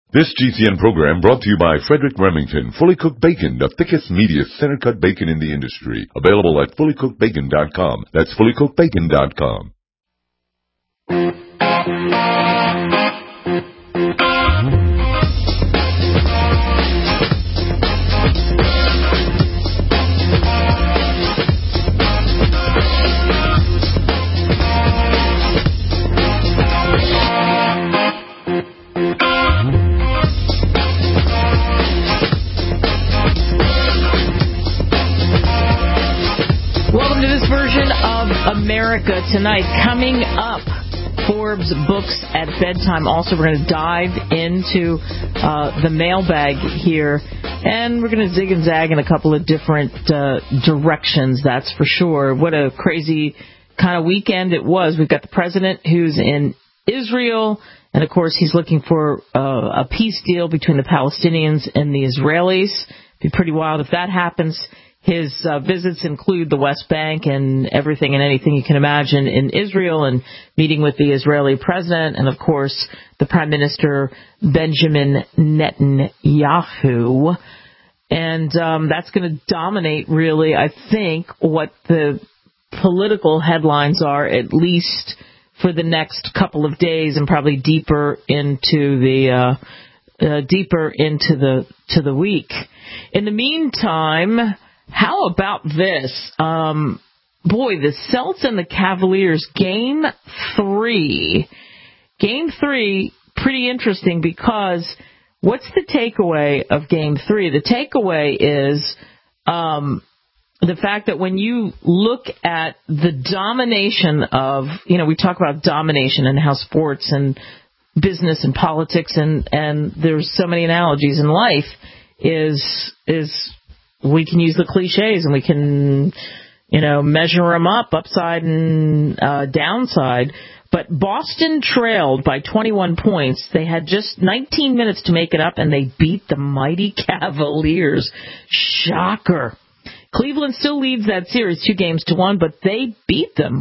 This GCN program brought to you by Frederick Remington, Fully Cooked Bacon, the thickest, meatiest, center-cut bacon in the industry. Available at fullycookedbacon.com. That's fullycookedbacon.com. America tonight. Coming up, Forbes Books at Bedtime. Also, we're going to dive into the mailbag here, and we're going to zig and zag in a couple of different directions, that's for sure. What a crazy kind of weekend it was. We've got the president who's in Israel, and of course he's looking for a peace deal between the Palestinians and the Israelis. It'd be pretty wild if that happens. His visits include the West Bank and everything and anything you can imagine in Israel, and meeting with the Israeli president and, of course, the Prime Minister Benjamin Netanyahu. And that's going to dominate, really, I think, what the political headlines are, at least for the next couple of days, and probably deeper into the week. In the meantime, how about this? The Celts and the Cavaliers, Game 3. Game 3, pretty interesting, because what's the takeaway of Game 3? The takeaway is the fact that when you look at the domination of, we talk about domination and how sports and business and politics and there's so many analogies in life is we can use the cliches and we can, measure them up, upside and downside. But Boston trailed by 21 points. They had just 19 minutes to make it up, and they beat the mighty Cavaliers. Shocker. Cleveland still leads that series 2-1, but they beat them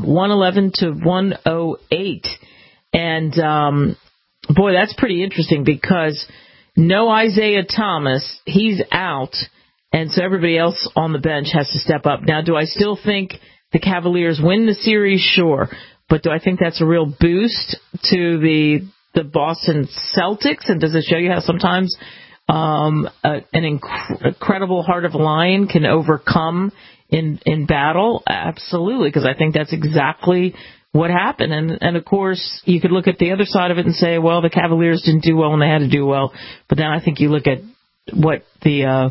111-108. And, that's pretty interesting, because no Isaiah Thomas. He's out. And so everybody else on the bench has to step up. Now, do I still think the Cavaliers win the series? Sure. But do I think that's a real boost to the Boston Celtics? And does it show you how sometimes an incredible heart of a lion can overcome in battle? Absolutely, because I think that's exactly what happened. And of course, you could look at the other side of it and say, well, the Cavaliers didn't do well and they had to do well. But then I think you look at what the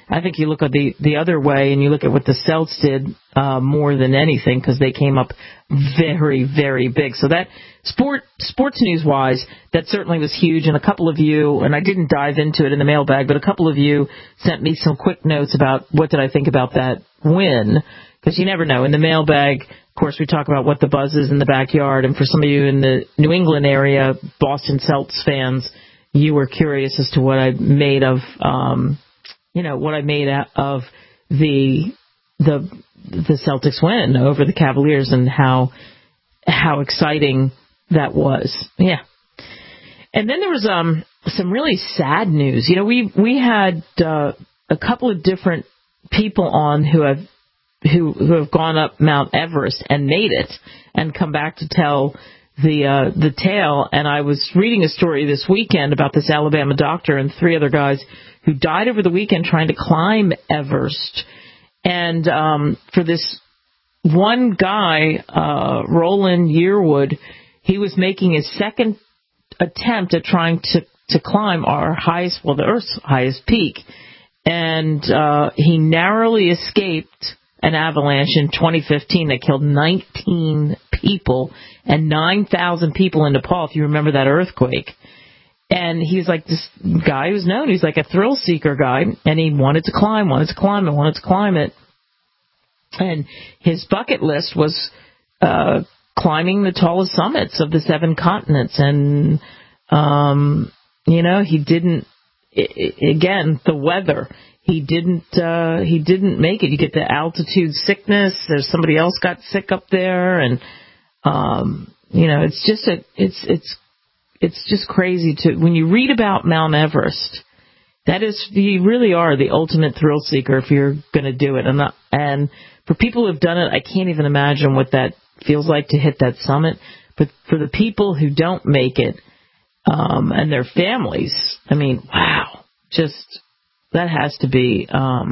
other way, and you look at what the Celts did more than anything, because they came up very, very big. So that sports news-wise, that certainly was huge. And a couple of you, and I didn't dive into it in the mailbag, but a couple of you sent me some quick notes about what did I think about that win, because you never know. In the mailbag, of course, we talk about what the buzz is in the backyard. And for some of you in the New England area, Boston Celts fans, you were curious as to what I made of the Celtics win over the Cavaliers, and how exciting that was. Yeah. And then there was some really sad news. We had a couple of different people on who have gone up Mount Everest and made it and come back to tell the tale. And I was reading a story this weekend about this Alabama doctor and 3 other guys who died over the weekend trying to climb Everest. And for this one guy, Roland Yearwood, he was making his second attempt at trying to climb the Earth's highest peak. And he narrowly escaped an avalanche in 2015 that killed 19 people and 9,000 people in Nepal, if you remember that earthquake. And he's like this guy who's known. He's like a thrill seeker guy, and he wanted to climb it. And his bucket list was climbing the tallest summits of the 7 continents. And, he didn't, again, the weather. He didn't make it. You get the altitude sickness. There's somebody else got sick up there. And, it's just it's just crazy when you read about Mount Everest. You really are the ultimate thrill seeker if you're going to do it. And for people who have done it, I can't even imagine what that feels like to hit that summit. But for the people who don't make it, and their families, I mean, wow, just that has to be,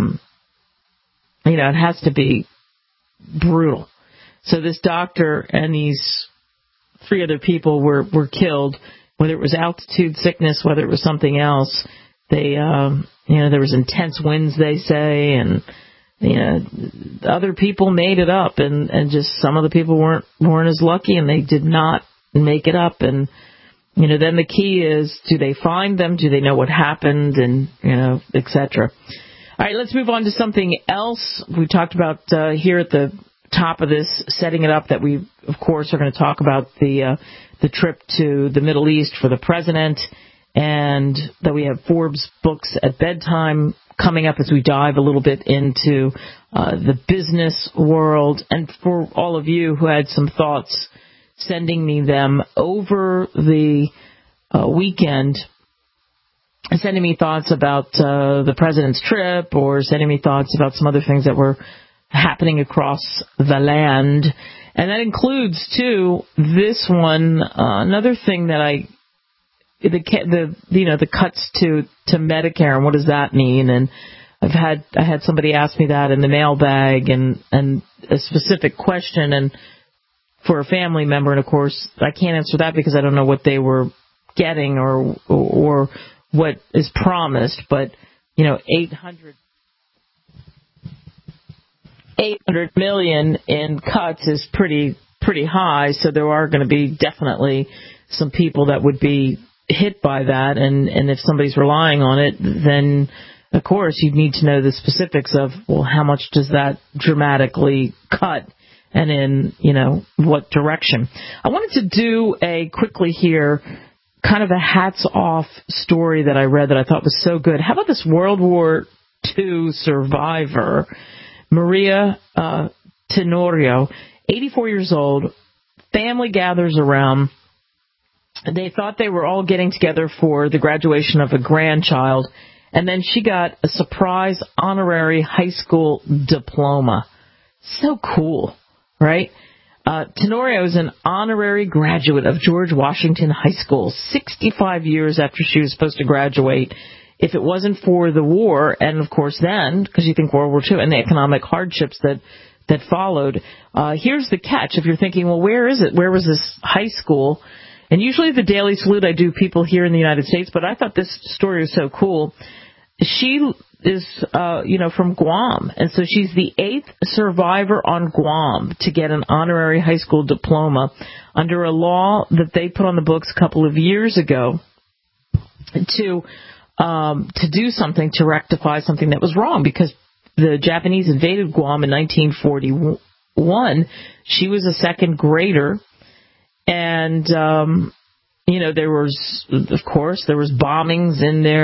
it has to be brutal. So this doctor and these 3 other people were killed, whether it was altitude sickness, whether it was something else. They, there was intense winds, they say, and, other people made it up, and just some of the people weren't as lucky, and they did not make it up. And, then the key is, do they find them? Do they know what happened? And, et cetera. All right, let's move on to something else. We talked about here at the top of this, setting it up, that we, of course, are going to talk about the trip to the Middle East for the president, and that we have Forbes books at bedtime coming up as we dive a little bit into the business world. And for all of you who had some thoughts, sending me them over the weekend, sending me thoughts about the president's trip, or sending me thoughts about some other things that were happening across the land. And that includes, too, this one, another thing that the cuts to Medicare, and what does that mean? And I had somebody ask me that in the mailbag, and a specific question, and for a family member, and of course I can't answer that because I don't know what they were getting or what is promised, but 800 million in cuts is pretty high, so there are going to be definitely some people that would be hit by that, and if somebody's relying on it, then of course you need to know the specifics of, well, how much does that dramatically cut, and in what direction. I wanted to do quickly here kind of a hats off story that I read that I thought was so good. How about this World War II survivor, Maria Tenorio, 84 years old, family gathers around. They thought they were all getting together for the graduation of a grandchild, and then she got a surprise honorary high school diploma. So cool, right? Tenorio is an honorary graduate of George Washington High School, 65 years after she was supposed to graduate. If it wasn't for the war, and of course then, because you think World War II and the economic hardships that followed, here's the catch. If you're thinking, well, where is it? Where was this high school? And usually the Daily Salute I do people here in the United States, but I thought this story was so cool. She is, from Guam, and so she's the 8th survivor on Guam to get an honorary high school diploma under a law that they put on the books a couple of years ago to do something to rectify something that was wrong, because the Japanese invaded Guam in 1941. She was a second grader, and there was bombings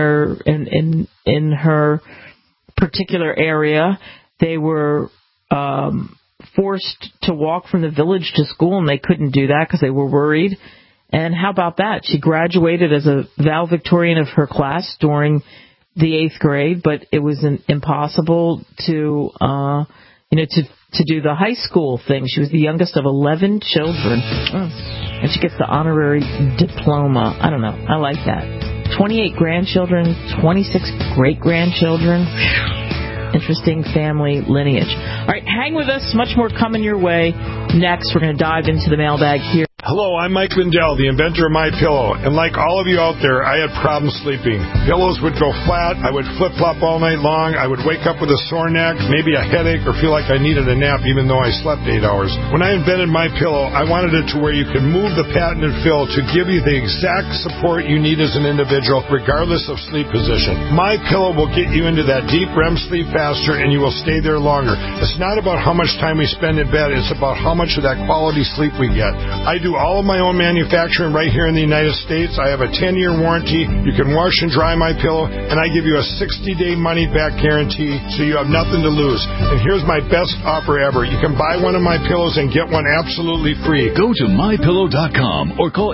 in her particular area. They were forced to walk from the village to school, and they couldn't do that because they were worried. And how about that? She graduated as a valedictorian of her class during the 8th grade, but it was impossible to do the high school thing. She was the youngest of 11 children, and she gets the honorary diploma. I don't know. I like that. 28 grandchildren, 26 great-grandchildren. Interesting family lineage. All right, hang with us. Much more coming your way. Next, we're going to dive into the mailbag here. Hello, I'm Mike Lindell, the inventor of MyPillow, and like all of you out there, I had problems sleeping. Pillows would go flat, I would flip-flop all night long, I would wake up with a sore neck, maybe a headache, or feel like I needed a nap even though I slept 8 hours. When I invented MyPillow, I wanted it to where you could move the patented fill to give you the exact support you need as an individual, regardless of sleep position. MyPillow will get you into that deep REM sleep faster, and you will stay there longer. It's not about how much time we spend in bed, it's about how much of that quality sleep we get. I do all of my own manufacturing right here in the United States. I have a 10-year warranty. You can wash and dry my pillow, and I give you a 60-day money-back guarantee, so you have nothing to lose. And here's my best offer ever. You can buy one of my pillows and get one absolutely free. Go to mypillow.com or call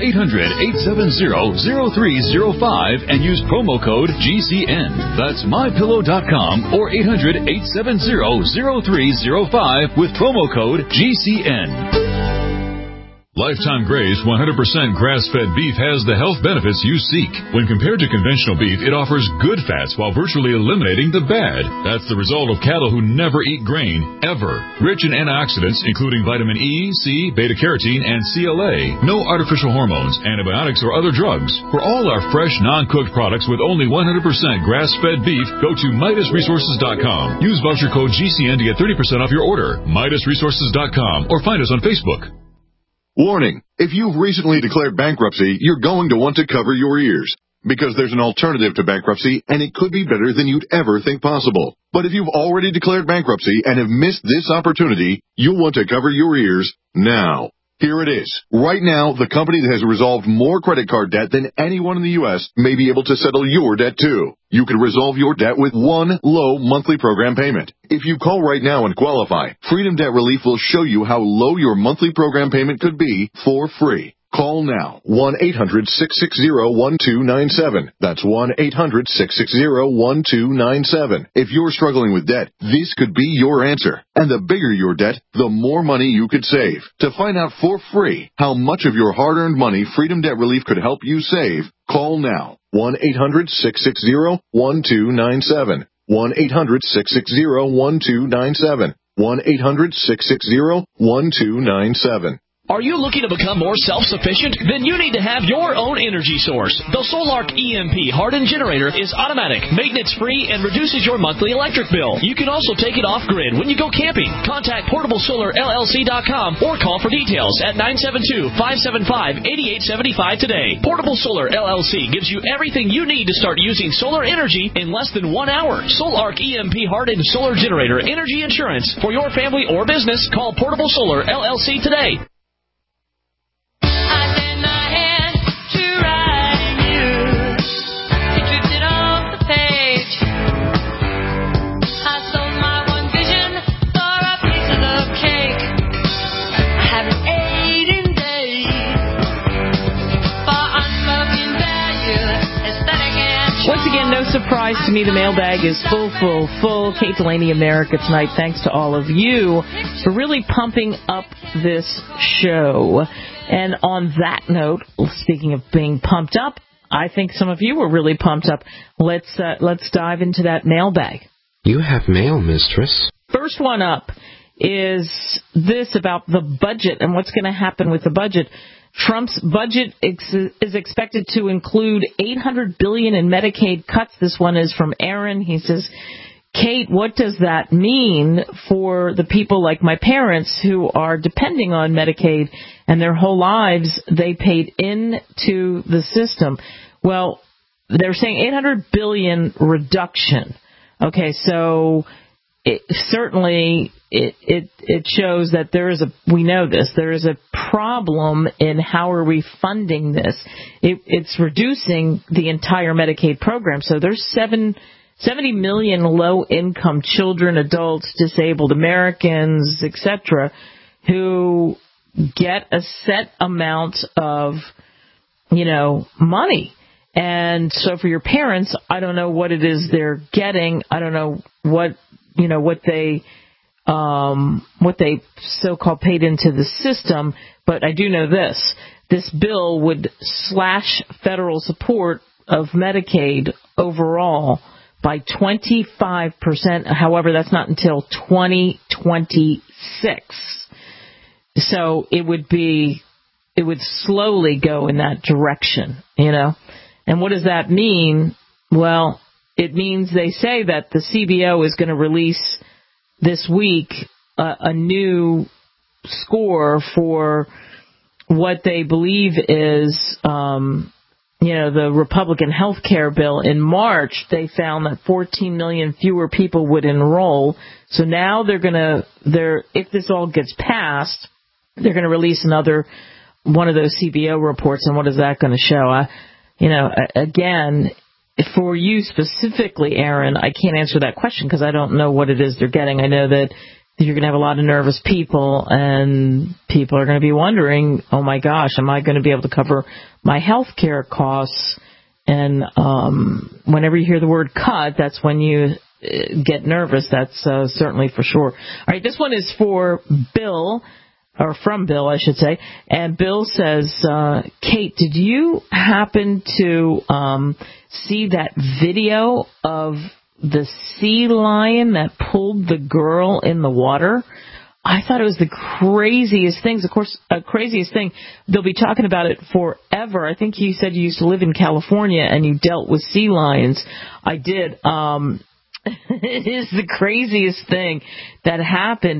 800-870-0305 and use promo code GCN. That's mypillow.com or 800-870-0305 with promo code GCN. Lifetime Graze 100% grass-fed beef has the health benefits you seek. When compared to conventional beef, it offers good fats while virtually eliminating the bad. That's the result of cattle who never eat grain, ever. Rich in antioxidants, including vitamin E, C, beta-carotene, and CLA. No artificial hormones, antibiotics, or other drugs. For all our fresh, non-cooked products with only 100% grass-fed beef, go to MidasResources.com. Use voucher code GCN to get 30% off your order. MidasResources.com or find us on Facebook. Warning, if you've recently declared bankruptcy, you're going to want to cover your ears, because there's an alternative to bankruptcy, and it could be better than you'd ever think possible. But if you've already declared bankruptcy and have missed this opportunity, you'll want to cover your ears now. Here it is. Right now, the company that has resolved more credit card debt than anyone in the U.S. may be able to settle your debt too. You can resolve your debt with one low monthly program payment. If you call right now and qualify, Freedom Debt Relief will show you how low your monthly program payment could be for free. Call now, 1-800-660-1297. That's 1-800-660-1297. If you're struggling with debt, this could be your answer. And the bigger your debt, the more money you could save. To find out for free how much of your hard-earned money Freedom Debt Relief could help you save, call now, 1-800-660-1297. 1-800-660-1297. 1-800-660-1297. Are you looking to become more self-sufficient? Then you need to have your own energy source. The Solark EMP hardened generator is automatic, maintenance-free, and reduces your monthly electric bill. You can also take it off-grid when you go camping. Contact PortableSolarLLC.com or call for details at 972-575-8875 today. Portable Solar LLC gives you everything you need to start using solar energy in less than 1 hour. Solark EMP hardened solar generator energy insurance for your family or business. Call Portable Solar LLC today. Once again, no surprise to me, the mailbag is full. Kate Delaney, America Tonight. Thanks to all of you for really pumping up this show. And on that note, speaking of being pumped up, I think some of you were really pumped up. Let's dive into that mailbag. You have mail, mistress. First one up is this about the budget and what's going to happen with the budget. Trump's budget is expected to include $800 billion in Medicaid cuts. This one is from Aaron. He says, Kate, what does that mean for the people like my parents who are depending on Medicaid and their whole lives they paid into the system? Well, they're saying $800 billion reduction. Okay, so it shows that there is there is a problem in how are we funding this. It's reducing the entire Medicaid program. So there's 70 million low-income children, adults, disabled Americans, etc., who get a set amount of, money. And so for your parents, I don't know what it is they're getting. I don't know what they so-called paid into the system, but I do know this. This bill would slash federal support of Medicaid overall by 25%. However, that's not until 2026. So it would slowly go in that direction, And what does that mean? Well, it means they say that the CBO is going to release this week a new score for what they believe is, the Republican health care bill. In March, they found that 14 million fewer people would enroll. So now if this all gets passed, they're going to release another one of those CBO reports, and what is that going to show? Again, for you specifically, Aaron, I can't answer that question because I don't know what it is they're getting. I know that you're going to have a lot of nervous people, and people are going to be wondering, oh my gosh, am I going to be able to cover my health care costs? And whenever you hear the word cut, that's when you get nervous. That's certainly for sure. All right, this one is for Bill, or from Bill, I should say. And Bill says, Kate, did you happen to see that video of the sea lion that pulled the girl in the water? I thought it was the craziest things. Of course, craziest thing. They'll be talking about it forever. I think you said you used to live in California and you dealt with sea lions. I did. It is the craziest thing that happened.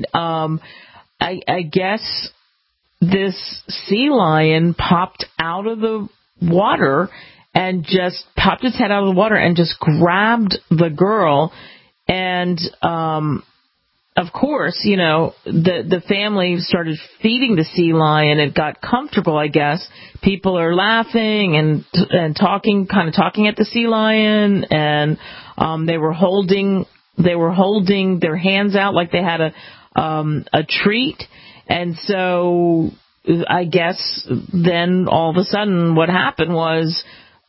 I guess this sea lion popped out of the water and just popped its head out of the water and just grabbed the girl. And, of course, the family started feeding the sea lion. It got comfortable, I guess. People are laughing and talking at the sea lion, and they were holding their hands out like they had a treat. And so I guess then all of a sudden what happened was,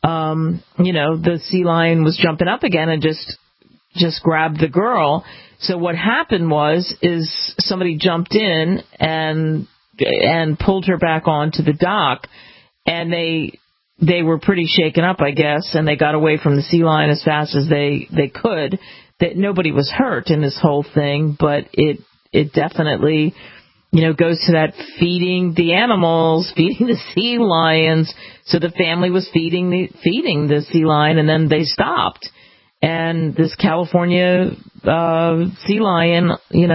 the sea lion was jumping up again and just grabbed the girl. So what happened is somebody jumped in and pulled her back onto the dock, and they were pretty shaken up, I guess, and they got away from the sea lion as fast as they could. That nobody was hurt in this whole thing, but it definitely, goes to that feeding the animals, feeding the sea lions. So the family was feeding the sea lion, and then they stopped. And this California sea lion,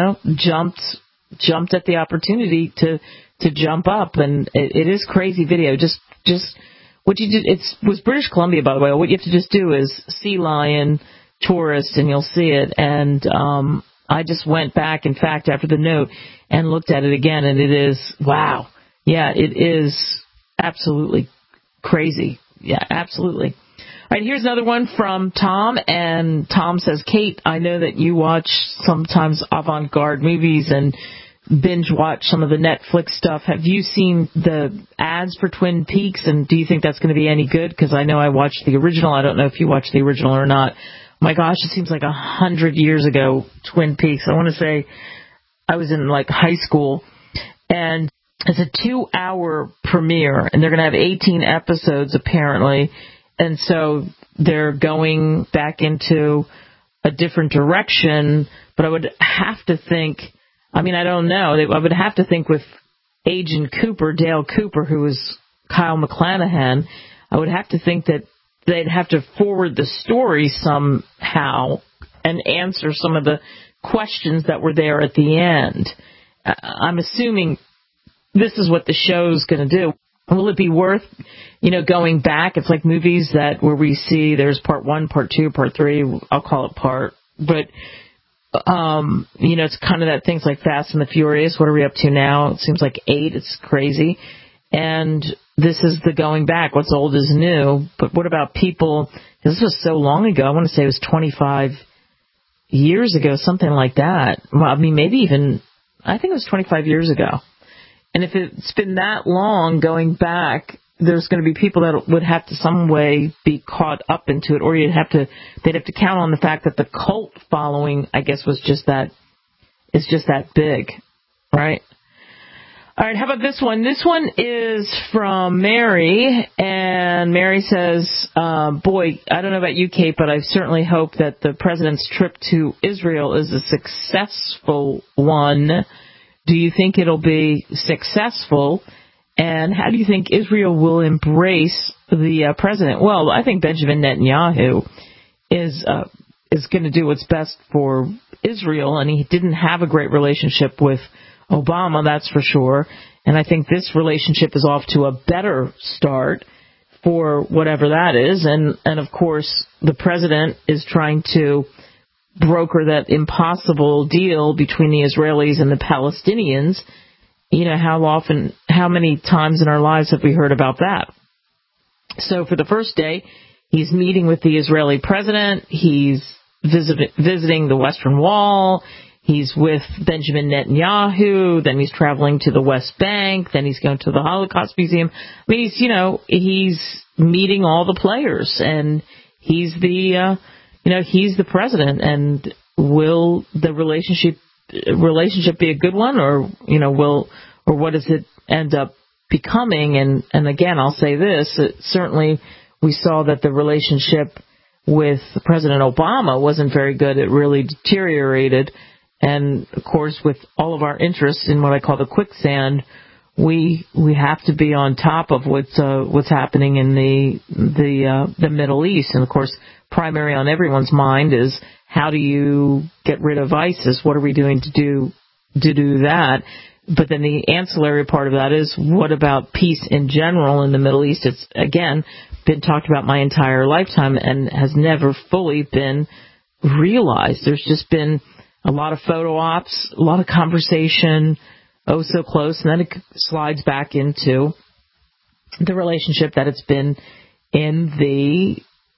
jumped at the opportunity to jump up, and it is crazy video. Just what you did. It was British Columbia, by the way. What you have to just do is sea lion tourist, and you'll see it. And I just went back, in fact, after the note, and looked at it again, and it is wow. Yeah, it is absolutely crazy. Yeah, absolutely. All right, here's another one from Tom, and Tom says, Kate, I know that you watch sometimes avant-garde movies and binge watch some of the Netflix stuff. Have you seen the ads for Twin Peaks, and do you think that's going to be any good? Because I know I watched the original. I don't know if you watched the original or not. My gosh, it seems like 100 years ago, Twin Peaks. I want to say I was in high school, and it's a 2-hour premiere, and they're going to have 18 episodes apparently. And so they're going back into a different direction, but I would have to think, I don't know, I would have to think with Agent Cooper, Dale Cooper, who was Kyle MacLachlan, I would have to think that they'd have to forward the story somehow and answer some of the questions that were there at the end. I'm assuming this is what the show's going to do. Will it be worth, going back? It's like movies where we see there's part 1, part 2, part 3. I'll call it part. But, it's kind of that things like Fast and the Furious. What are we up to now? It seems like 8. It's crazy. And this is the going back. What's old is new. But what about people? This was so long ago. I want to say it was 25 years ago, something like that. Well, maybe even, I think it was 25 years ago. And if it's been that long going back, there's going to be people that would have to some way be caught up into it, or they'd have to count on the fact that the cult following, I guess, is just that big, right? All right, how about this one? This one is from Mary, and Mary says, boy, I don't know about you, Kate, but I certainly hope that the president's trip to Israel is a successful one. Do you think it'll be successful? And how do you think Israel will embrace the president? Well, I think Benjamin Netanyahu is going to do what's best for Israel, and he didn't have a great relationship with Obama, that's for sure. And I think this relationship is off to a better start for whatever that is. And of course, the president is trying to broker that impossible deal between the Israelis and the Palestinians. how many times in our lives have we heard about that? So for the first day, he's meeting with the Israeli president. He's visiting the Western Wall. He's with Benjamin Netanyahu. Then he's traveling to the West Bank. Then he's going to the Holocaust Museum. I mean, he's meeting all the players, and he's the president. And will the relationship be a good one, or what does it end up becoming? And again, I'll say this: certainly we saw that the relationship with President Obama wasn't very good. It really deteriorated. And of course, with all of our interest in what I call the quicksand, we have to be on top of what's happening in the Middle East. And of course, primary on everyone's mind is, how do you get rid of ISIS? What are we doing to do that? But then the ancillary part of that is, what about peace in general in the Middle East? It's, again, been talked about my entire lifetime and has never fully been realized. There's just been a lot of photo ops, a lot of conversation, oh so close, and then it slides back into the relationship that it's been in the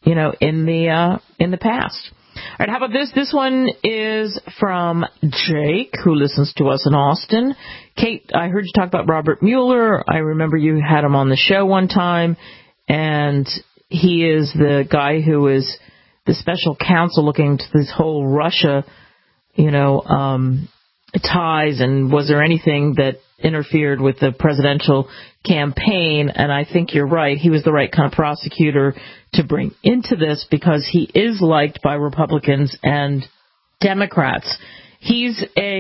past. All right, how about this? This one is from Jake, who listens to us in Austin. Kate, I heard you talk about Robert Mueller. I remember you had him on the show one time, and he is the guy who is the special counsel looking into this whole Russia ties, and was there anything that interfered with the presidential campaign? And I think you're right. He was the right kind of prosecutor to bring into this, because he is liked by Republicans and Democrats. He's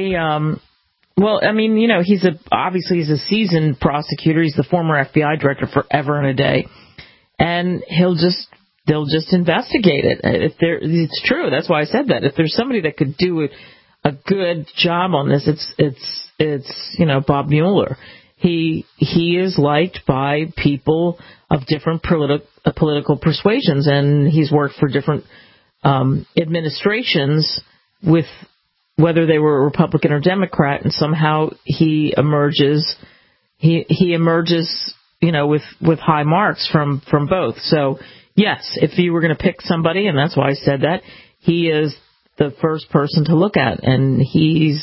obviously he's a seasoned prosecutor. He's the former FBI director forever and a day, and they'll just investigate it. It's true. That's why I said that. If there's somebody that could do a good job on this, it's Bob Mueller. He is liked by people of different political persuasions, and he's worked for different administrations, with whether they were Republican or Democrat, and somehow he emerges with high marks from both. So yes, if you were going to pick somebody, and that's why I said that, he is the first person to look at, and he's,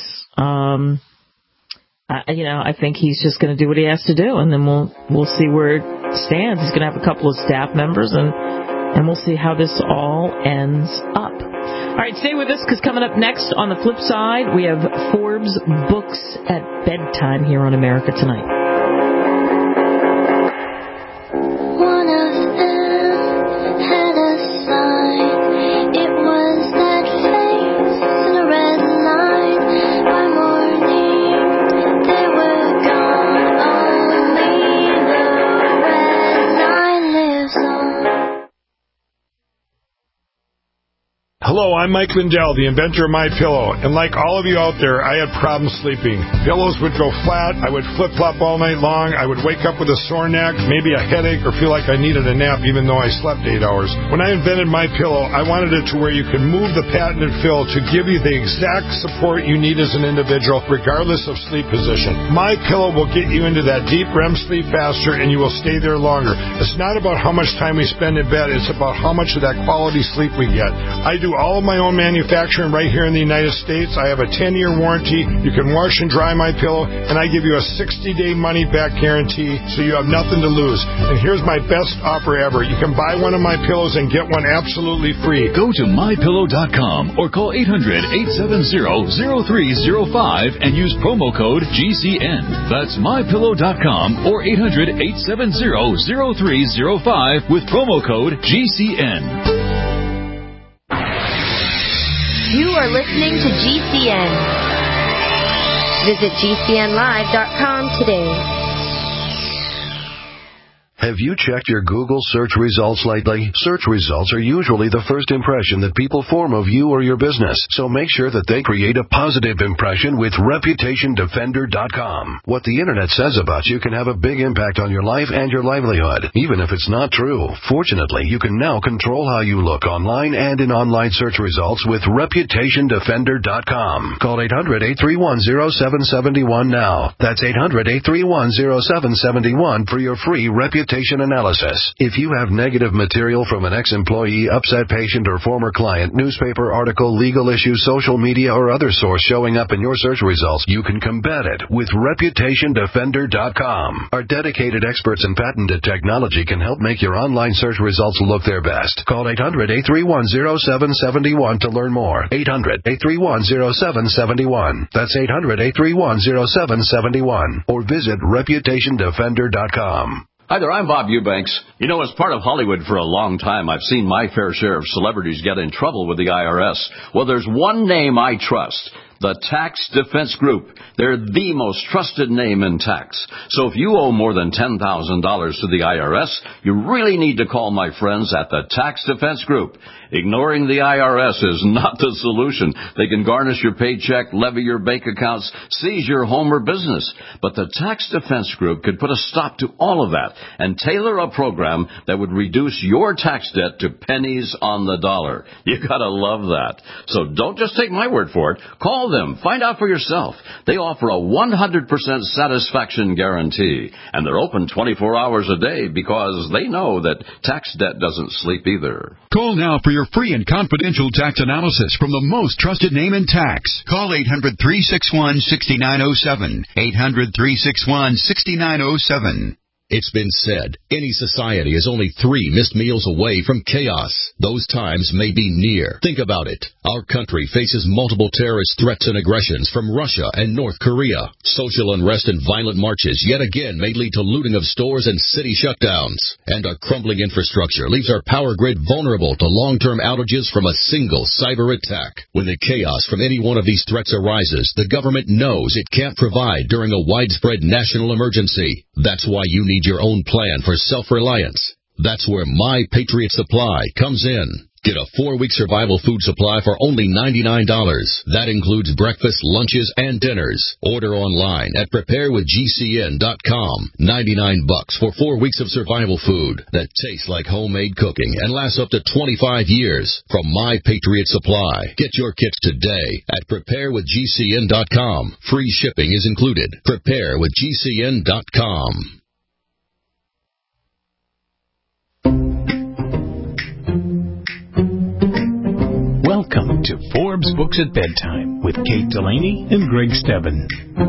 I think he's just going to do what he has to do, and then we'll see where it stands. He's going to have a couple of staff members, and we'll see how this all ends up. All right, stay with us, because coming up next on the flip side, we have Forbes Books at Bedtime here on America Tonight. Hello, I'm Mike Lindell, the inventor of MyPillow, and like all of you out there, I had problems sleeping. Pillows would go flat, I would flip-flop all night long, I would wake up with a sore neck, maybe a headache, or feel like I needed a nap even though I slept 8 hours. When I invented MyPillow, I wanted it to where you could move the patented fill to give you the exact support you need as an individual, regardless of sleep position. MyPillow will get you into that deep REM sleep faster, and you will stay there longer. It's not about how much time we spend in bed, it's about how much of that quality sleep we get. I do all of my own manufacturing right here in the United States. I have a 10-year warranty. You can wash and dry MyPillow, and I give you a 60-day money-back guarantee, so you have nothing to lose. And here's my best offer ever. You can buy one of my pillows and get one absolutely free. Go to MyPillow.com or call 800-870-0305 and use promo code GCN. That's MyPillow.com or 800-870-0305 with promo code GCN. You are listening to GCN. Visit GCNlive.com today. Have you checked your Google search results lately? Search results are usually the first impression that people form of you or your business, so make sure that they create a positive impression with ReputationDefender.com. What the Internet says about you can have a big impact on your life and your livelihood, even if it's not true. Fortunately, you can now control how you look online and in online search results with ReputationDefender.com. Call 800-831-0771 now. That's 800-831-0771 for your free reputation analysis. If you have negative material from an ex-employee, upset patient, or former client, newspaper article, legal issue, social media, or other source showing up in your search results, you can combat it with ReputationDefender.com. Our dedicated experts in patented technology can help make your online search results look their best. Call 800-831-0771 to learn more. 800-831-0771. That's 800-831-0771. Or visit ReputationDefender.com. Hi there, I'm Bob Eubanks. You know, as part of Hollywood for a long time, I've seen my fair share of celebrities get in trouble with the IRS. Well, there's one name I trust. The Tax Defense Group. They're the most trusted name in tax. So if you owe more than $10,000 to the IRS, you really need to call my friends at the Tax Defense Group. Ignoring the IRS is not the solution. They can garnish your paycheck, levy your bank accounts, seize your home or business. But the Tax Defense Group could put a stop to all of that and tailor a program that would reduce your tax debt to pennies on the dollar. You gotta love that. So don't just take my word for it. Call them. Find out for yourself. They offer a 100% satisfaction guarantee. And they're open 24 hours a day because they know that tax debt doesn't sleep either. Call now for your free and confidential tax analysis from the most trusted name in tax. Call 800-361-6907. 800-361-6907. It's been said, any society is only 3 missed meals away from chaos. Those times may be near. Think about it. Our country faces multiple terrorist threats and aggressions from Russia and North Korea. Social unrest and violent marches yet again may lead to looting of stores and city shutdowns. And our crumbling infrastructure leaves our power grid vulnerable to long-term outages from a single cyber attack. When the chaos from any one of these threats arises, the government knows it can't provide during a widespread national emergency. That's why you need your own plan for self-reliance. That's where My Patriot Supply comes in. Get a 4-week survival food supply for only $99. That includes breakfast, lunches, and dinners. Order online at preparewithgcn.com. $99 for 4 weeks of survival food that tastes like homemade cooking and lasts up to 25 years from My Patriot Supply. Get your kits today at preparewithgcn.com. Free shipping is included. Preparewithgcn.com. Welcome to Forbes Books at Bedtime with Kate Delaney and Greg Stebbin.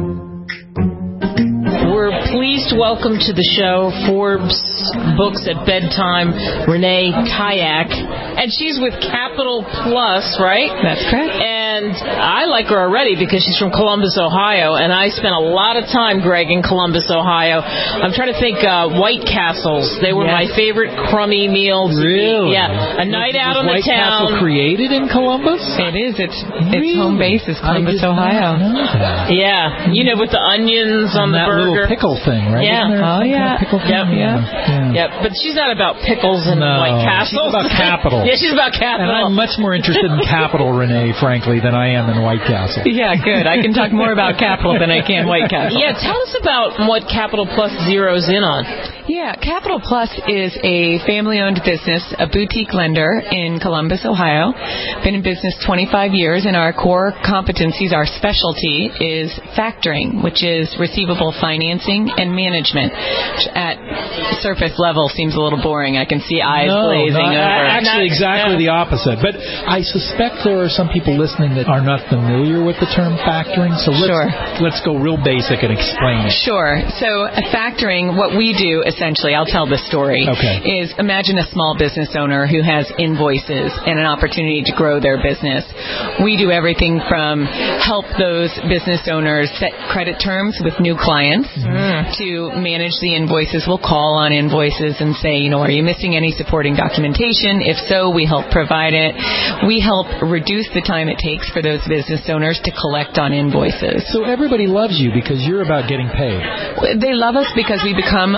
We're pleased to welcome to the show Forbes Books at Bedtime, Renee Kayak. And she's with Capital Plus, right? That's correct. And I like her already because she's from Columbus, Ohio. And I spent a lot of time, Greg, in Columbus, Ohio. I'm trying to think White Castles. They were my favorite crummy meals. Really? Yeah. A night out on the White town. Castle created in Columbus? It is. Its home base is Columbus, Ohio. Yeah. You know, with the onions on the that burger. Little pickle thing, right? Yeah. Oh, yeah. Pickle thing? Yep. But she's not about pickles and White Castle. She's about capital. Yeah, she's about capital. And I'm much more interested in capital, Renee, frankly, than I am in White Castle. Yeah, good. I can talk more about capital than I can White Castle. Yeah, tell us about what Capital Plus zeroes in on. Yeah, Capital Plus is a family-owned business, a boutique lender in Columbus, Ohio. Been in business 25 years, and our core competencies, our specialty, is factoring, which is receivable financing and management, which at surface level seems a little boring. I can see eyes glazing over. Actually, exactly the opposite. But I suspect there are some people listening that are not familiar with the term factoring, so let's go real basic and explain it. Sure. So factoring, what we do essentially, I'll tell the story, is imagine a small business owner who has invoices and an opportunity to grow their business. We do everything from help those business owners set credit terms with new clients to manage the invoices. We'll call on invoices and say, are you missing any supporting documentation? If so, we help provide it. We help reduce the time it takes for those business owners to collect on invoices. So everybody loves you because you're about getting paid. They love us because we become back office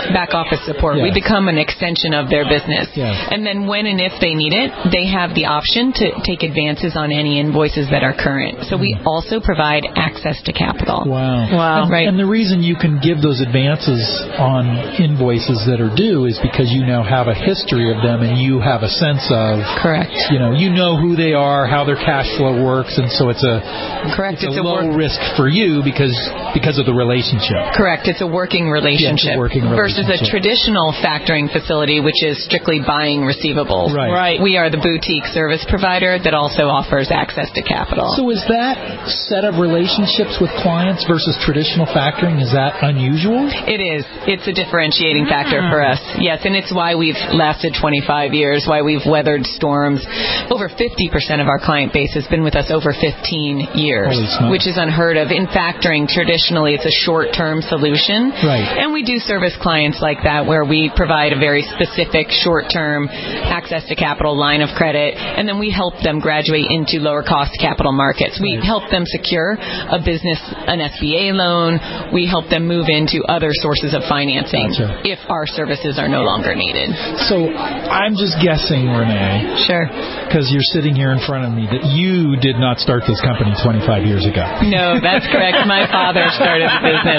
office support. We become an extension of their business. And then when and if they need it, they have the option to take advances on any invoices that are current. So we also provide access to capital. Wow. Right. And the reason you can give those advances on invoices that are due is because you now have a history of them and you have a sense of... Correct. You know who they are, how their cash flow works, and so it's a low risk for you because of the relationship. Correct. It's a working relationship, versus a traditional factoring facility, which is strictly buying receivables. Right. We are the boutique service provider that also offers access to capital. So is that set of relationships with clients versus traditional factoring, is that unusual? It is. It's a differentiating factor for us. Yes, and it's why we've lasted 25 years, why we've weathered storms. Over 50% of our client base has been with us over 15 years, which is unheard of. In factoring, traditionally, it's a short-term solution. And we do service clients like that where we provide a very specific short-term access to capital line of credit, and then we help them graduate into lower-cost capital markets. We help them secure a business, an SBA loan. We help them move into other sources of financing if our services are no longer needed. So I'm just guessing, Renee. Sure. Because you're sitting here in front of me, that you did not start this company 25 years ago. No, that's correct. My father started the business.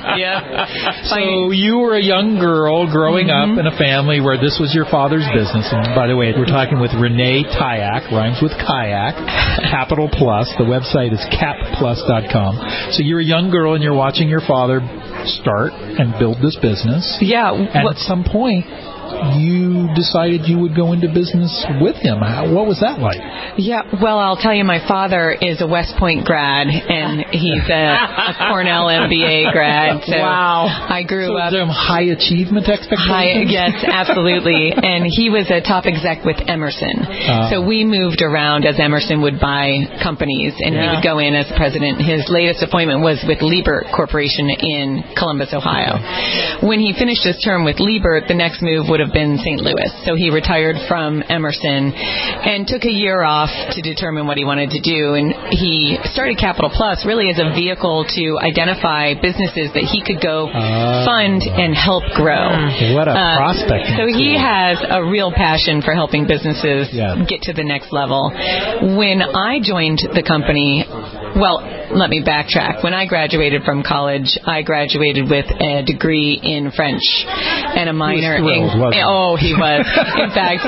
So you were a young girl growing up in a family where this was your father's business. And by the way, we're talking with Renee Tyack, rhymes with kayak, Capital Plus. The website is capplus.com. So you're a young girl and you're watching your father start and build this business. And at some point, you decided you would go into business with him. What was that like? Well, I'll tell you, my father is a West Point grad, and he's a Cornell MBA grad. So I grew up... high achievement expectations? Yes, absolutely. And he was a top exec with Emerson. So we moved around as Emerson would buy companies, and he would go in as president. His latest appointment was with Liebert Corporation in Columbus, Ohio. When he finished his term with Liebert, the next move would have been St. Louis. So he retired from Emerson and took a year off to determine what he wanted to do. And he started Capital Plus really as a vehicle to identify businesses that he could go fund and help grow. What a prospect. So he has a real passion for helping businesses get to the next level. When I joined the company, well, let me backtrack. When I graduated from college, I graduated with a degree in French and a minor in... Oh, he was. In fact,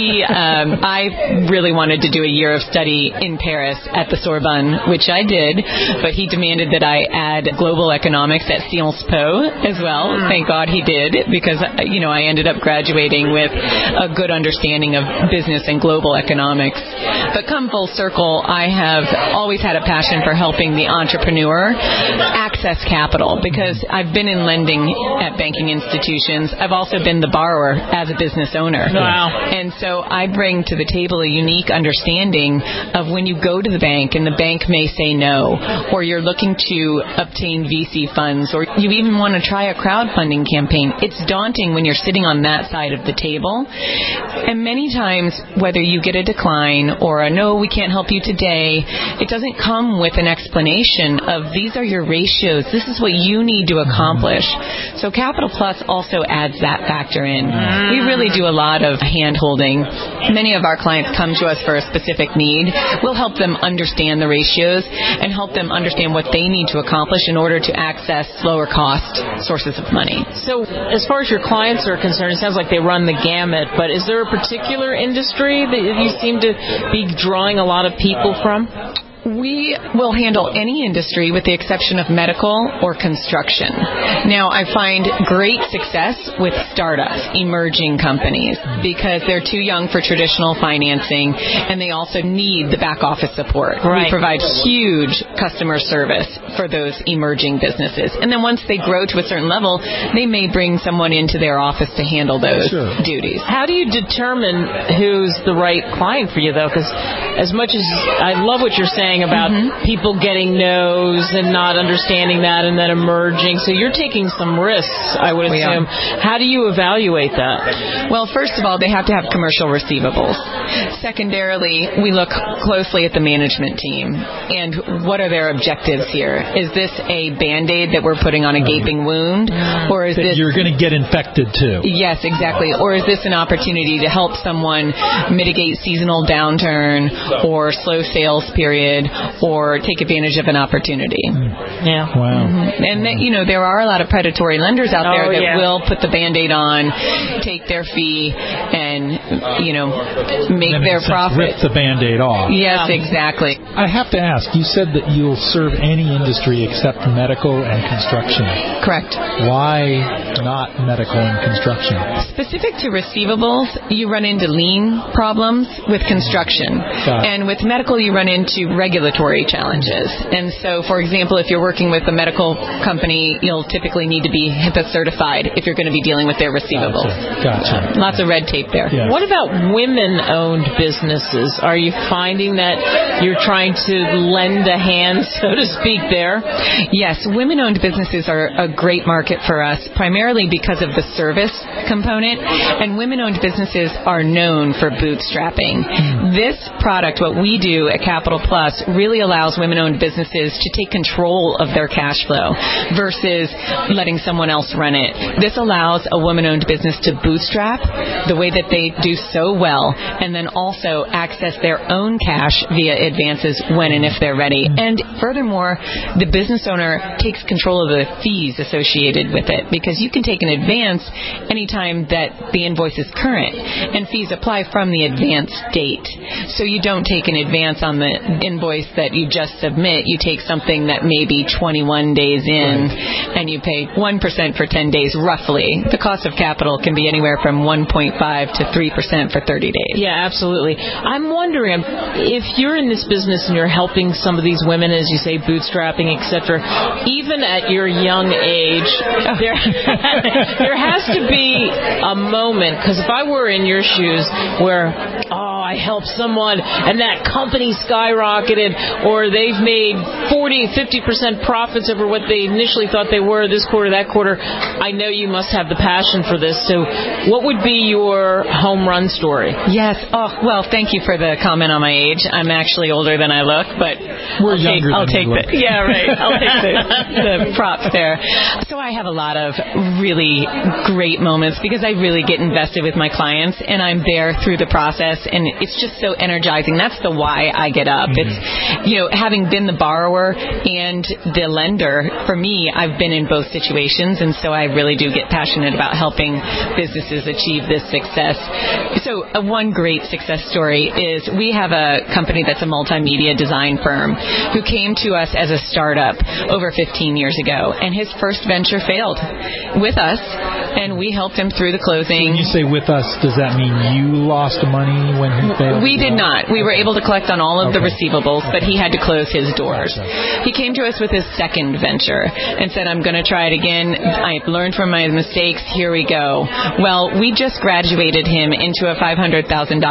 I really wanted to do a year of study in Paris at the Sorbonne, which I did, but he demanded that I add global economics at Sciences Po as well. Thank God he did, because, I ended up graduating with a good understanding of business and global economics. But come full circle, I have always had a passion for helping the entrepreneur access capital, because I've been in lending at banking institutions. I've also been the borrower as a business owner. And so I bring to the table a unique understanding of when you go to the bank and the bank may say no, or you're looking to obtain VC funds, or you even want to try a crowdfunding campaign. It's daunting when you're sitting on that side of the table. And many times, whether you get a decline or a no, we can't help you today, it doesn't come with an explanation of these are your ratios. This is what you need to accomplish. So Capital Plus also adds that factor in. We really do a lot of hand-holding. Many of our clients come to us for a specific need. We'll help them understand the ratios and help them understand what they need to accomplish in order to access lower-cost sources of money. So as far as your clients are concerned, it sounds like they run the gamut, but is there a particular industry that you seem to be drawing a lot of people from? We will handle any industry with the exception of medical or construction. Now, I find great success with startups, emerging companies, because they're too young for traditional financing, and they also need the back office support. We provide huge customer service for those emerging businesses. And then once they grow to a certain level, they may bring someone into their office to handle those duties. How do you determine who's the right client for you, though? Because as much as I love what you're saying, saying about people getting no's and not understanding that and then emerging. So you're taking some risks, I would assume. How do you evaluate that? Well, first of all, they have to have commercial receivables. Secondarily, we look closely at the management team and what are their objectives here? Is this a Band-Aid that we're putting on a gaping wound? Or is this... You're going to get infected too. Yes, exactly. Or is this an opportunity to help someone mitigate seasonal downturn or slow sales period or take advantage of an opportunity? Yeah. Wow. And, there are a lot of predatory lenders out there that will put the Band-Aid on, take their fee, and, make their profit. Rip the Band-Aid off. Yes, exactly. I have to ask, you said that you'll serve any industry except medical and construction. Correct. Why not medical and construction? Specific to receivables, you run into lien problems with construction. And with medical, you run into regulatory challenges. And so, for example, if you're working with a medical company, you'll typically need to be HIPAA certified if you're going to be dealing with their receivables. Gotcha. Lots of red tape there. Yeah. What about women-owned businesses? Are you finding that you're trying to lend a hand, so to speak, there? Yes, women-owned businesses are a great market for us, primarily because of the service component, and women-owned businesses are known for bootstrapping. This product, what we do at Capital Plus, really allows women-owned businesses to take control of their cash flow versus letting someone else run it. This allows a woman-owned business to bootstrap the way that they do so well, and then also access their own cash via advances when and if they're ready. And furthermore, the business owner takes control of the fees associated with it, because you can take an advance anytime that the invoice is current, and fees apply from the advance date. So you don't take an advance on the invoice that you just submit. You take something that may be 21 days in, and you pay 1% for 10 days, roughly. The cost of capital can be anywhere from 1.5 to 3% for 30 days. Yeah, absolutely. I'm wondering, if you're in this business and you're helping some of these women, as you say, bootstrapping, etc., even at your young age, there has to be a moment, because if I were in your shoes where, I helped someone and that company skyrocketed, or they've made 40-50% profits over what they initially thought they were this quarter, that quarter, I know you must have the passion for this. So what would be your home run story? Yes. Well, thank you for the comment on my age. I'm actually older than I look, but I'll take the props there. So I have a lot of really great moments because I really get invested with my clients, and I'm there through the process, and it's just so energizing. That's the why I get up. It's, having been the borrower and the lender, for me, I've been in both situations, and so I really do get passionate about helping businesses achieve this success. So one great success story is we have a company that's a multimedia design firm who came to us as a startup over 15 years ago, and his first venture failed with us, and we helped him through the closing. So when you say with us, does that mean you lost money when he failed? We did not. We were able to collect on all of the receivables, but he had to close his doors. He came to us with his second venture and said, I'm going to try it again. I've learned from my mistakes. Here we go. Well, we just graduated him into a $500,000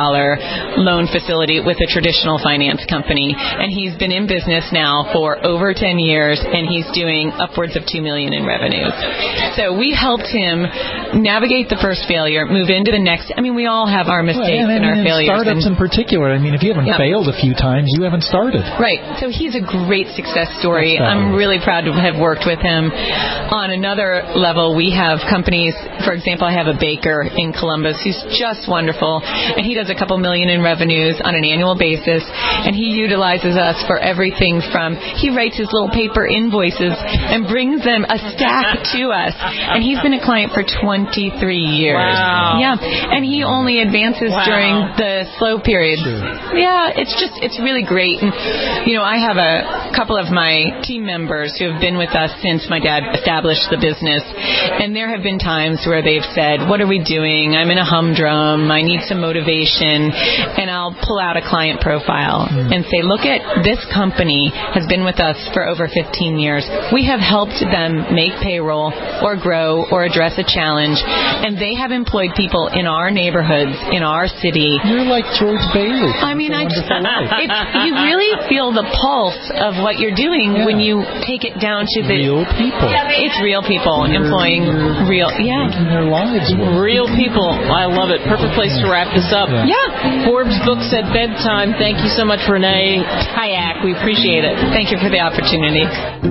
loan facility with a traditional finance company, and he's been in business now for over 10 years, and he's doing upwards of $2 million in revenues. So we helped him navigate the first failure, move into the next. I mean, we all have our mistakes and our failures. Startups in particular, I mean, if you haven't failed a few times, you haven't started. Right. So he's a great success story. I'm really proud to have worked with him. On another level, we have companies, for example, I have a baker in Columbus who's just wonderful, and he does a couple million in revenues on an annual basis, and he utilizes us for everything from, he writes his little paper invoices and brings them a stack to us, and he's been a client for 23 years. Wow. Yeah, and he only advances during the slow periods. Sure. Yeah, it's really great. And, I have a couple of my team members who have been with us since my dad established the business, and there have been times where they've said, what are we doing? I'm in a humdrum. I need some motivation. And I'll pull out a client profile and say, look at this company has been with us for over 15 years. We have helped them make payroll or grow or address a challenge, and they have employed people in our neighborhoods, in our city. You're like George Bailey. I mean, you really feel the pulse of what you're doing when you take it down to the real people. It's real people employing real, making their lives work. Real people. I love it. Perfect place to wrap this up. Yeah. Forbes Books at Bedtime. Thank you so much, Renee Tyack. We appreciate it. Thank you for the opportunity.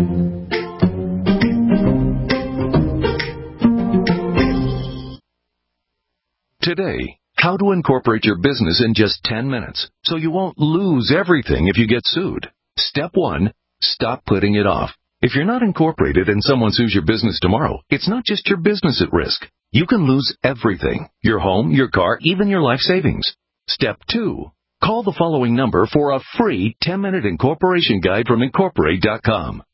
Today, how to incorporate your business in just 10 minutes so you won't lose everything if you get sued. Step 1, stop putting it off. If you're not incorporated and someone sues your business tomorrow, it's not just your business at risk. You can lose everything: your home, your car, even your life savings. Step 2, call the following number for a free 10-minute incorporation guide from Incorporate.com.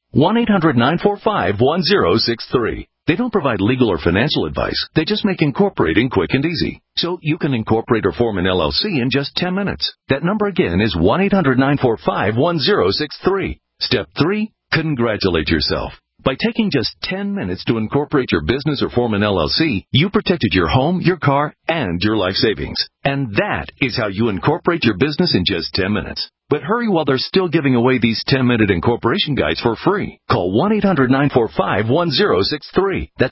1-800-945-1063. They don't provide legal or financial advice. They just make incorporating quick and easy. So you can incorporate or form an LLC in just 10 minutes. That number again is 1-800-945-1063. Step 3, congratulate yourself. By taking just 10 minutes to incorporate your business or form an LLC, you protected your home, your car, and your life savings. And that is how you incorporate your business in just 10 minutes. But hurry while they're still giving away these 10-minute incorporation guides for free. Call 1-800-945-1063. That's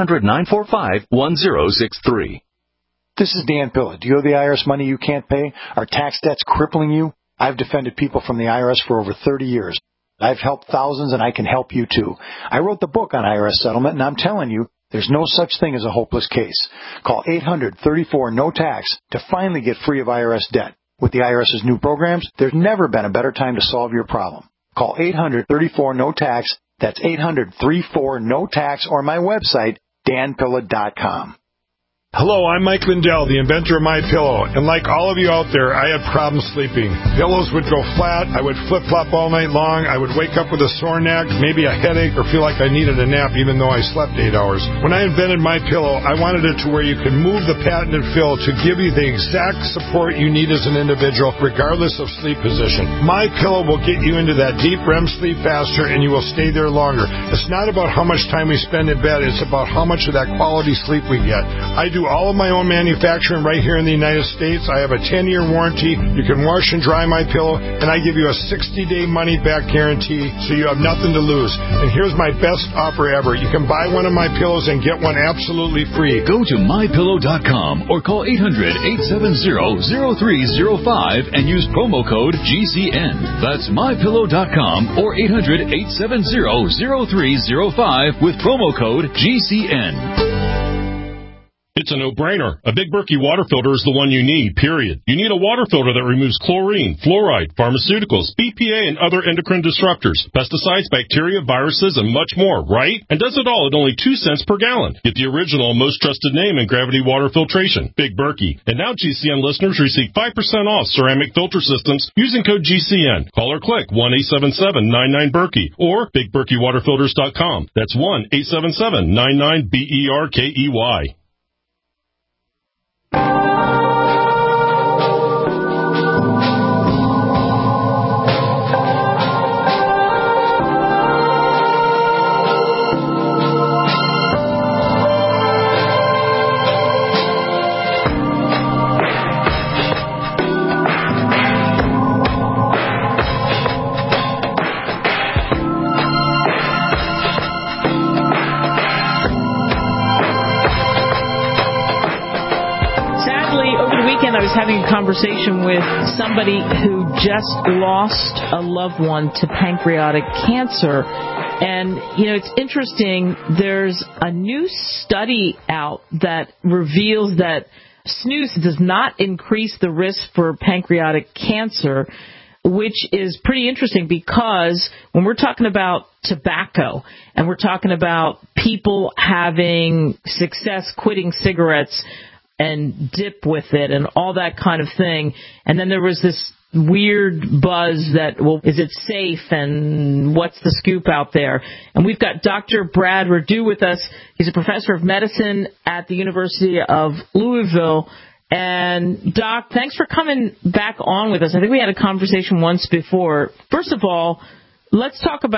1-800-945-1063. This is Dan Pilla. Do you owe the IRS money you can't pay? Are tax debts crippling you? I've defended people from the IRS for over 30 years. I've helped thousands, and I can help you too. I wrote the book on IRS settlement, and I'm telling you, there's no such thing as a hopeless case. Call 800-34-NO-TAX to finally get free of IRS debt. With the IRS's new programs, there's never been a better time to solve your problem. Call 800-34-NO-TAX. That's 800-34-NO-TAX, or my website, danpilla.com. Hello, I'm Mike Lindell, the inventor of MyPillow, and like all of you out there, I had problems sleeping. Pillows would go flat, I would flip-flop all night long, I would wake up with a sore neck, maybe a headache, or feel like I needed a nap even though I slept 8 hours. When I invented MyPillow, I wanted it to where you could move the patented fill to give you the exact support you need as an individual, regardless of sleep position. MyPillow will get you into that deep REM sleep faster, and you will stay there longer. It's not about how much time we spend in bed, it's about how much of that quality sleep we get. I do all of my own manufacturing right here in the United States. I have a 10-year warranty. You can wash and dry my pillow, and I give you a 60-day money-back guarantee, so you have nothing to lose. And here's my best offer ever. You can buy one of my pillows and get one absolutely free. Go to MyPillow.com or call 800-870-0305 and use promo code GCN. That's MyPillow.com or 800-870-0305 with promo code GCN. It's a no-brainer. A Big Berkey water filter is the one you need, period. You need a water filter that removes chlorine, fluoride, pharmaceuticals, BPA, and other endocrine disruptors, pesticides, bacteria, viruses, and much more, right? And does it all at only 2 cents per gallon. Get the original, most trusted name in gravity water filtration, Big Berkey. And now GCN listeners receive 5% off ceramic filter systems using code GCN. Call or click 1-877-99-BERKEY or BigBerkeyWaterFilters.com. That's 1-877-99-BERKEY. I was having a conversation with somebody who just lost a loved one to pancreatic cancer. And, you know, it's interesting. There's a new study out that reveals that snus does not increase the risk for pancreatic cancer, which is pretty interesting because when we're talking about tobacco and we're talking about people having success quitting cigarettes and dip with it and all that kind of thing. And then there was this weird buzz that, well, is it safe and what's the scoop out there? And we've got Dr. Brad Rideau with us. He's a professor of medicine at the University of Louisville. And Doc, thanks for coming back on with us. I think we had a conversation once before. First of all, let's talk about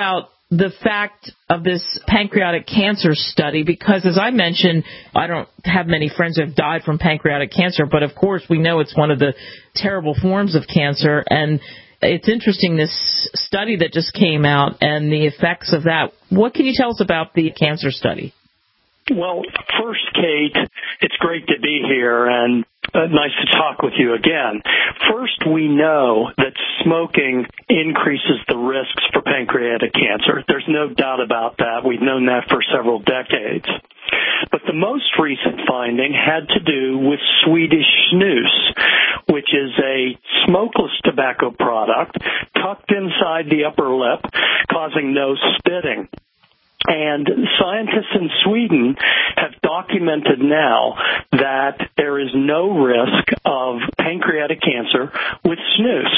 the fact of this pancreatic cancer study, because as I mentioned, I don't have many friends who have died from pancreatic cancer, but of course we know it's one of the terrible forms of cancer, and it's interesting, this study that just came out and the effects of that. What can you tell us about the cancer study? Well, first, Kate, it's great to be here and nice to talk with you again. First, we know that smoking increases the risks for pancreatic cancer. There's no doubt about that. We've known that for several decades. But the most recent finding had to do with Swedish snus, which is a smokeless tobacco product tucked inside the upper lip, causing no spitting. And scientists in Sweden have documented now that there is no risk of pancreatic cancer with snus.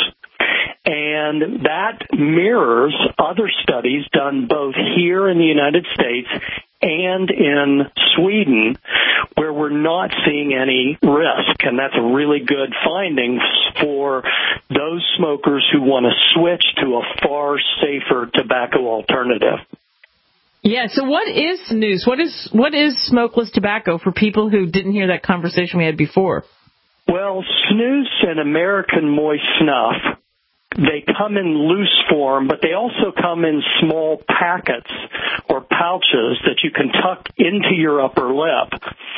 And that mirrors other studies done both here in the United States and in Sweden, where we're not seeing any risk. And that's a really good finding for those smokers who want to switch to a far safer tobacco alternative. Yeah, so what is snus? What is smokeless tobacco for people who didn't hear that conversation we had before? Well, snus and American moist snuff, they come in loose form, but they also come in small packets or pouches that you can tuck into your upper lip.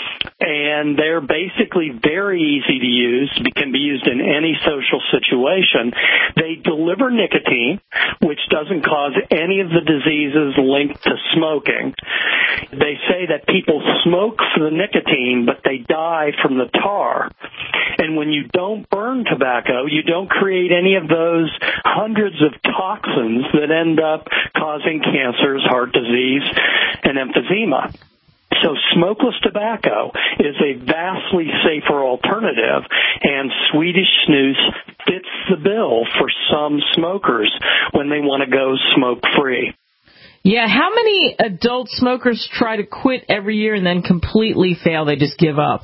And they're basically very easy to use, can be used in any social situation. They deliver nicotine, which doesn't cause any of the diseases linked to smoking. They say that people smoke for the nicotine, but they die from the tar. And when you don't burn tobacco, you don't create any of those hundreds of toxins that end up causing cancers, heart disease, and emphysema. So smokeless tobacco is a vastly safer alternative, and Swedish snus fits the bill for some smokers when they want to go smoke-free. Yeah, how many adult smokers try to quit every year and then completely fail? They just give up?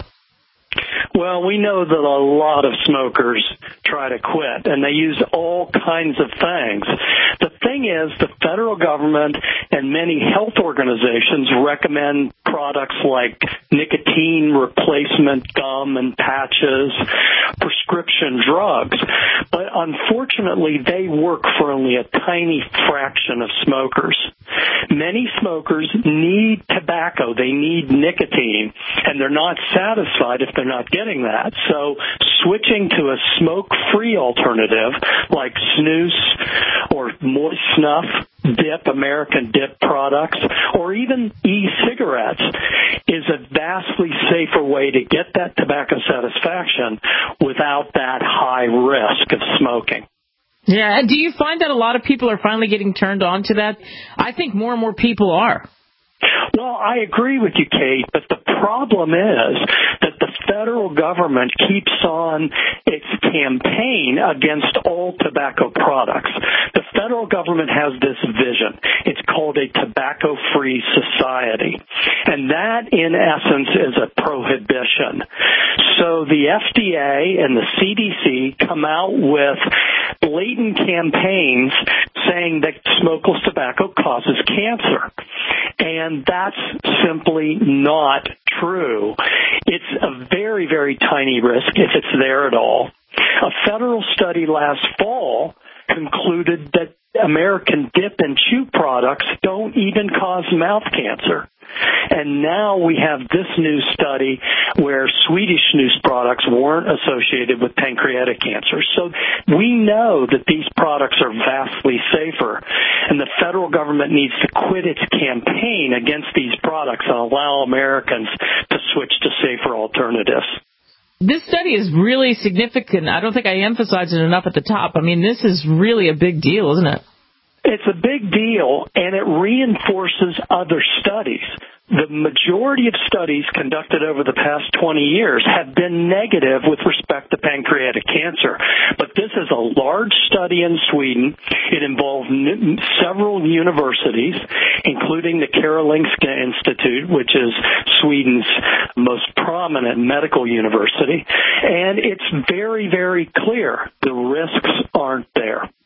Well, we know that a lot of smokers try to quit, and they use all kinds of things. The thing is, the federal government and many health organizations recommend products like nicotine replacement gum and patches, prescription drugs, but unfortunately they work for only a tiny fraction of smokers. Many smokers need tobacco, they need nicotine, and they're not satisfied if they're not getting that. So switching to a smoke-free alternative like snus or moist snuff, dip, American dip products, or even e-cigarettes is a vastly safer way to get that tobacco satisfaction without that high risk of smoking. Yeah, and do you find that a lot of people are finally getting turned on to that? I think more and more people are. Well, I agree with you, Kate, but the problem is that the federal government keeps on its campaign against all tobacco products. The federal government has this vision. It's called a tobacco-free society, and that, in essence, is a prohibition. So the FDA and the CDC come out with blatant campaigns saying that smokeless tobacco causes cancer. And that's simply not true. It's a very, very tiny risk if it's there at all. A federal study last fall concluded that American dip and chew products don't even cause mouth cancer. And now we have this new study where Swedish snus products weren't associated with pancreatic cancer. So we know that these products are vastly safer, and the federal government needs to quit its campaign against these products and allow Americans to switch to safer alternatives. This study is really significant. I don't think I emphasized it enough at the top. I mean, this is really a big deal, isn't it? It's a big deal, and it reinforces other studies. The majority of studies conducted over the past 20 years have been negative with respect to pancreatic cancer. But this is a large study in Sweden. It involved several universities, including the Karolinska Institute, which is Sweden's most prominent medical university. And it's very, very clear the risks aren't there.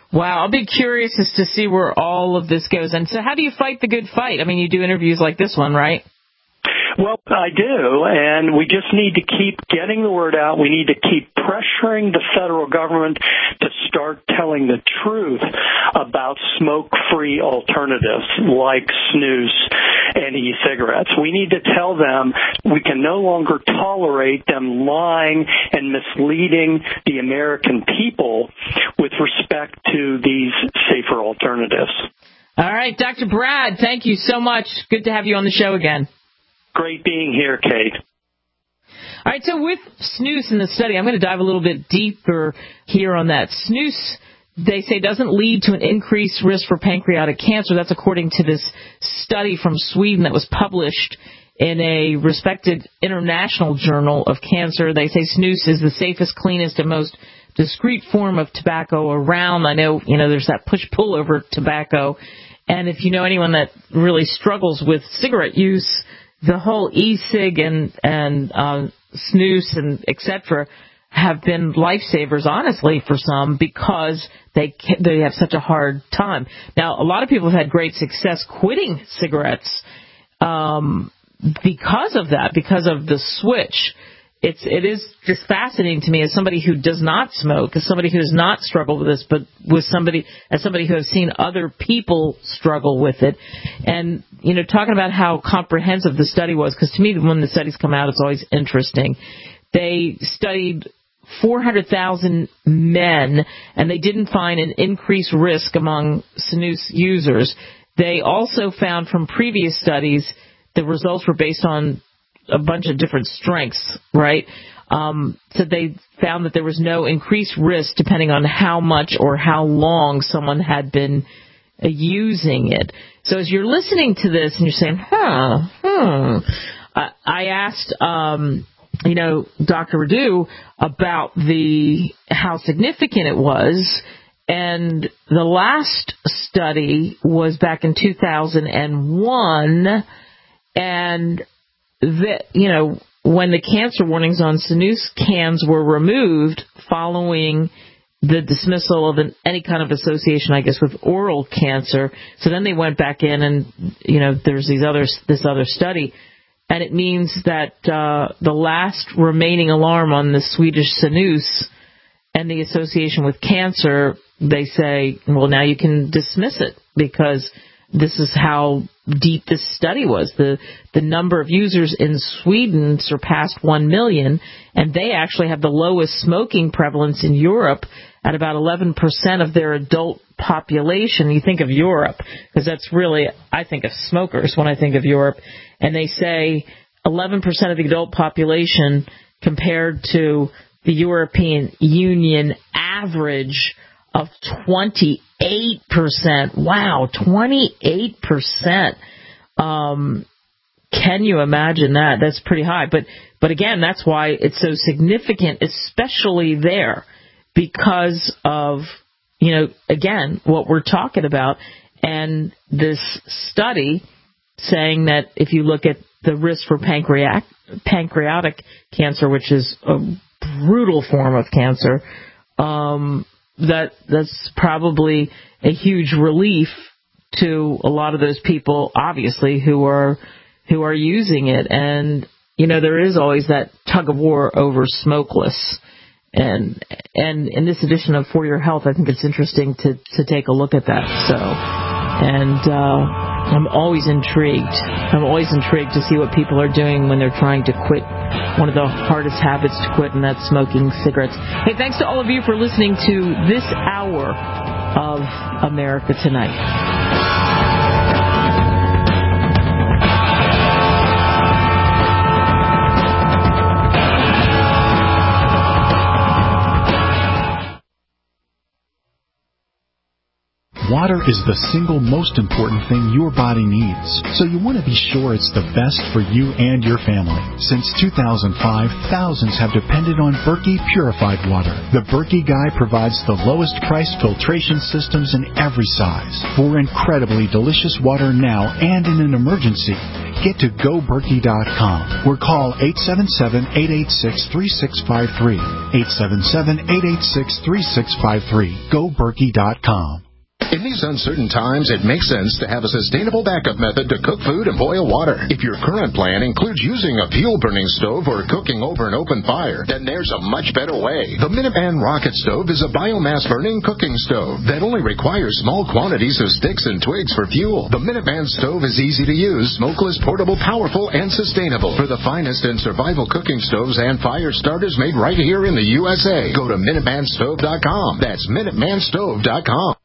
Wow, I'll be curious as to see where all of this goes. And so how do you fight the good fight? I mean, you do interviews like this one, right? Well, I do, and we just need to keep getting the word out. We need to keep pressuring the federal government to start telling the truth about smoke-free alternatives like snus and e-cigarettes. We need to tell them we can no longer tolerate them lying and misleading the American people with respect to these safer alternatives. All right, Dr. Brad, thank you so much. Good to have you on the show again. Great being here, Kate. All right, so with snus in the study, I'm going to dive a little bit deeper here on that. Snus, they say, doesn't lead to an increased risk for pancreatic cancer. That's according to this study from Sweden that was published in a respected international journal of cancer. They say snus is the safest, cleanest, and most discreet form of tobacco around. I know, there's that push-pull over tobacco. And if you know anyone that really struggles with cigarette use, the whole e-cig and snus and et cetera have been lifesavers, honestly, for some because they have such a hard time. Now, a lot of people have had great success quitting cigarettes because of that, because of the switch. It is just fascinating to me as somebody who does not smoke, as somebody who has not struggled with this, but as somebody who has seen other people struggle with it. And, talking about how comprehensive the study was, because to me, when the studies come out, it's always interesting. They studied 400,000 men, and they didn't find an increased risk among snus users. They also found from previous studies the results were based on a bunch of different strengths, right? So they found that there was no increased risk depending on how much or how long someone had been using it. So as you're listening to this and you're saying, I asked, Dr. Radu about how significant it was, and the last study was back in 2001, and when the cancer warnings on snus cans were removed following the dismissal of any kind of association, I guess, with oral cancer. So then they went back in and, there's this other study. And it means that the last remaining alarm on the Swedish snus and the association with cancer, they say, well, now you can dismiss it because this is how deep this study was. The number of users in Sweden surpassed 1 million, and they actually have the lowest smoking prevalence in Europe at about 11% of their adult population. You think of Europe, because that's really, I think of smokers when I think of Europe, and they say 11% of the adult population compared to the European Union average of 28%. Wow, 28%. Can you imagine that? That's pretty high. But again, that's why it's so significant, especially there, because of, again, what we're talking about. And this study saying that if you look at the risk for pancreatic cancer, which is a brutal form of cancer, that's probably a huge relief to a lot of those people, obviously, who are using it. And there is always that tug of war over smokeless. And in this edition of For Your Health, I think it's interesting to take a look at that. So, and I'm always intrigued. I'm always intrigued to see what people are doing when they're trying to quit one of the hardest habits to quit, and that's smoking cigarettes. Hey, thanks to all of you for listening to this hour of America Tonight. Water is the single most important thing your body needs, so you want to be sure it's the best for you and your family. Since 2005, thousands have depended on Berkey purified water. The Berkey Guy provides the lowest price filtration systems in every size. For incredibly delicious water now and in an emergency, get to GoBerkey.com or call 877-886-3653. 877-886-3653. GoBerkey.com. In these uncertain times, it makes sense to have a sustainable backup method to cook food and boil water. If your current plan includes using a fuel-burning stove or cooking over an open fire, then there's a much better way. The Minuteman Rocket Stove is a biomass-burning cooking stove that only requires small quantities of sticks and twigs for fuel. The Minuteman Stove is easy to use, smokeless, portable, powerful, and sustainable. For the finest in survival cooking stoves and fire starters made right here in the USA, go to MinutemanStove.com. That's MinutemanStove.com.